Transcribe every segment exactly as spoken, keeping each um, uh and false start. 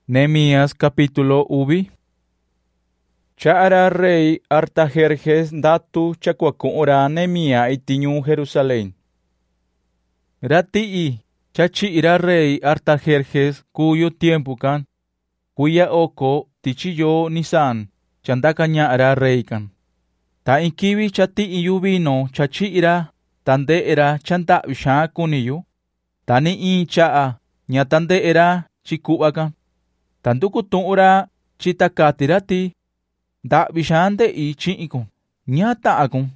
Nehemías capítulo uvi. Cha'ara rey Artajerjes datu chacuacura Nehemías itiñu Jerusalén. Rati'i chachi'ira rey Artajerjes cuyo tiempo kan, cuya oko tichiyo Nisan, chandakaña'ara rey kan. Ta inkibi chati'i yubino chachi'ira tande'era chanda'visha kuniyu, tani in cha'a ñatande'era chiku'a kan. Tandukutu'ura chitakatirati da'vishan de'i chi'ikun, ñata'akun,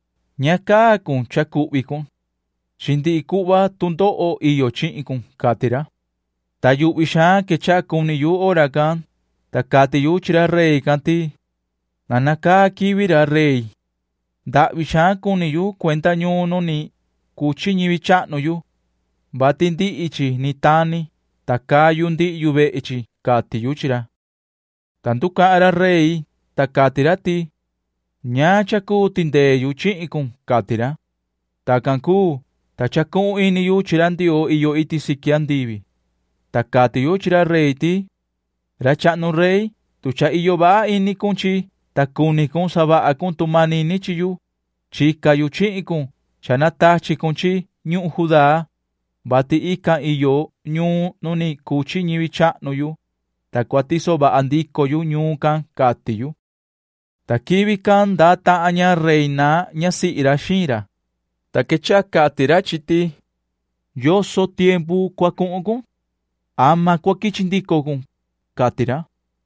ñakakun chaku'vikun, xindi'i ku'va tundo'o iyo chi'ikun katira. Tayu'vishan kechakuniyu orakan, takatiyu chira rey kanti, nanaka kibira rey. Da'vishan kuniyu cuenta ñununi kuchiñivi cha'nuyu, batindi'ichi nitani, takayu ndi'yu ve'ichi katiyu chira. Tanduka'ara rey takatirati, ña chaku tindeyu chi'ikun katira. Takanku tachaku iniyu chira ndio iyo iti sikia ndivi. Takatiyu chira rey ti, racha'nu rey tucha iyo ba inikunchi, takunikun saba'akun tumanini chiyu, chikayu chi'ikun chanatachikunchi ñu'u Judá, bati ikan iyo ñuu nuni kuchi ñivi cha'nuyu, takuatiso ba'andikoyu ñuu kan katiyu. Takivi kan da ta'aña reina ñasi'ira xira, takecha katira chiti, yoso tiempo kuaku'ukun, ama kuakichindikokun katira.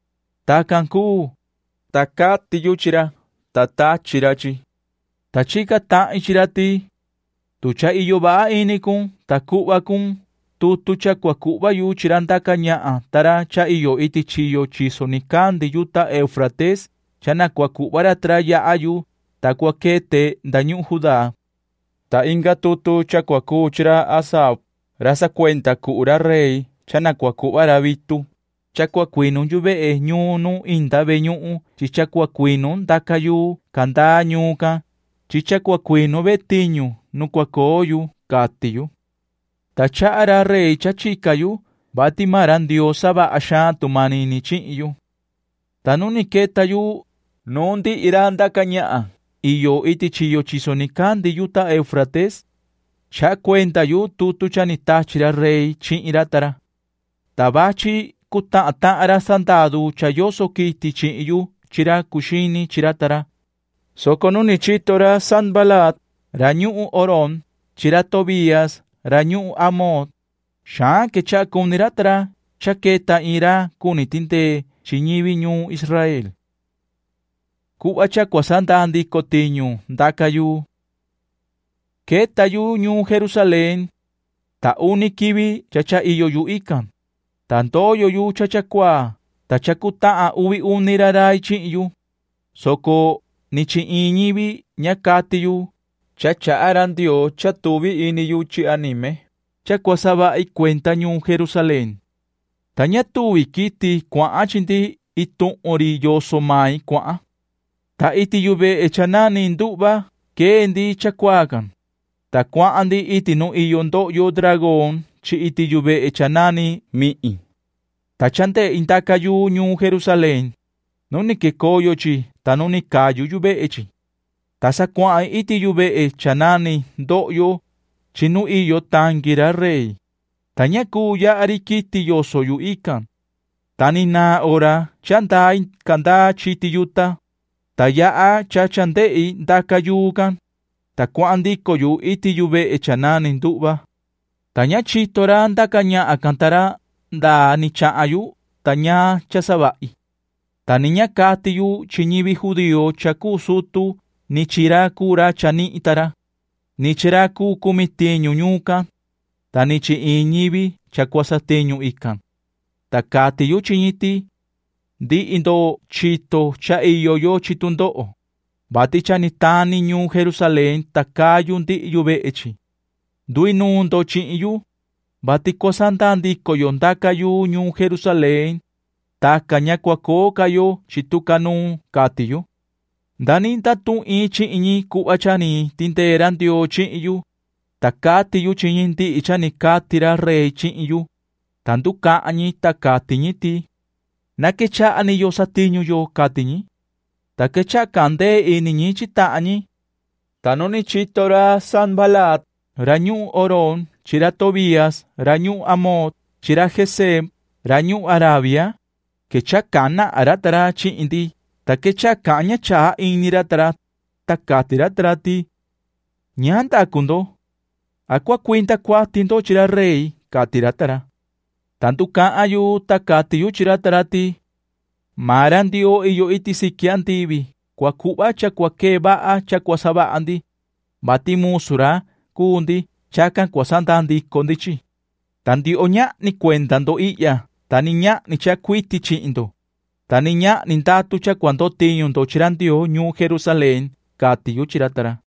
Takanku takatiyu chira, tatachirachi, tachika ta'i chirati, tucha iyo ba'a inikun taku'vakun tutu chakuaku'vayu chirantakaña'a tara cha iyo iti chiyo chisonikan yuta Eufrates chanakuaku'vara tra ya'ayu takuakete ndañu'u Judá. Ta inga tutu chakuaku chira Asaf rasa cuenta ku'ura rey chanakuaku'vara vitu, chakuakuinun yuve'e ñunu inda veñu'u chichakuakuinun ndakayu kanda ñuka, chichakuakuinu vetiñu nukuakoyu katiyu. Tacha'ara rey chachikayu batimara ndio saba'a tumanini chi'yu. Tanuni ketayu nundi iranda kaña'a iyo iti chiyo chisonikan di yuta Eufrates, cha cuentayu tutu chanitachira rey chi'iratara. Tabachi kuta'ata'ara sandadu chayoso kiti chi'yu chira kushini chiratara. Sokonuni chitora Sanbalat rañu'u Orón chira Tobías rañu'u Amod, shan kecha kuniratara chaketa ira kunitinte chiñivi ñuu Israel. Ku'a chakuasandandi kotiñu ndakayu. Ketayu ñuu Jerusalén, ta unikivi chacha iyo yu ikan, tantoyo yu chachakua, tachakuta'a uvi unirarai chi'yu, soko ni chi'iñivi ñakatiyu, chacha'ara ndio chatuvi iniyu chi'anime, chakuasaba'i cuenta ñuu Jerusalén. Tañatuvi kiti kua'a chindi itu'uri yoso mai kua'a. Ta iti yuve echanani ndu'va kendi chakuakan. Ta kua'andi iti nu iyo ndo'yo dragón chi iti yuve echanani mi'i. Ta chante intakayu ñuu Jerusalén, nuni kekoyo chi ta nuni kayu yuve echi. Ta sa kua'a iti yuve echanani ndo'yo chi nu iyo tangira rey. Tañaku ya'ari kiti yoso yu ikan. Tani na ora chandai kanda chiti yuta. Ta ya'a chachande'i ndakayukan. Ta kuandiko yu iti yuve echanani ndu'va. Taña chitora ndakaña'a kantara nda ni cha'ayu taña chasaba'i. Tani ñakati yu chiñivi judío chaku sutu ni chiraku ra chani'itara. Ni chiraku kumitiñu ñukan. Tani chi'iñivi chakuasateñu ikan. Takati yu chiñiti, di indo chito cha iyo yo chitundo'o. Bati chanitani ñuu Jerusalén takayu ndi yuve'echi. Dui nundo chi'iyu, bati kuasandandiko yo ndakayu ñuu Jerusalén, taka ñakuakokayo chitukanu katiyu. Dani ndatu'i chi'iñi ku'a chani tindera ndio chi'iyu, takati yu chiñindi ichani katira rey chi'yu, tandu ka'ñi takati ñiti, na kecha ani yo satiñu yo katiñi, ta kecha kande iniñi chitañi, tanoni chitora Sanbalat, rañu Orón, chira Tobías, rañu Amot, chira Gesem, rañu Arabia, kecha kana aratara chindi, ta kecha kanya cha iniratara, ta katiratrati, nyanda kundo, aqua cuenta qua tindo chira rey, katiratara. Tanto ka ayu takati yu chiratarati, marandio iyo iti sikiantibi, kwa kuba cha kwa keba cha kwa saba andi, bati musura, kundi, chakan kwa sandandi kondichi. Tandi onya ni cuentando iya, taninya ni cha kuiti chindo, taninya ni datu cha cuando tiñundo chirandio ñu Jerusalén, kati yu chiratara.